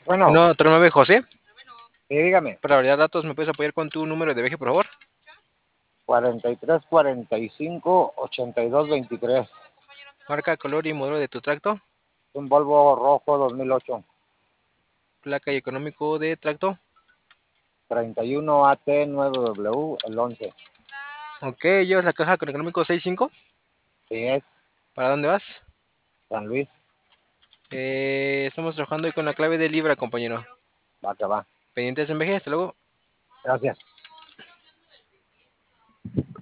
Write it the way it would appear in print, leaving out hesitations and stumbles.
Bueno, No, otro 9, José. sí, dígame. Para validar datos, ¿me puedes apoyar con tu número de viaje, por favor? 43 45 82 23. Marca, color y modelo de tu tracto. Un Volvo rojo 2008. Placa y económico de tracto. 31 AT 9W, el 11. Ok, llevas la caja con económico 65. Sí, es ¿Para dónde vas? San Luis. Estamos trabajando hoy con la clave de Libra, compañero. Va que va. Pendientes en viaje, hasta luego. Gracias.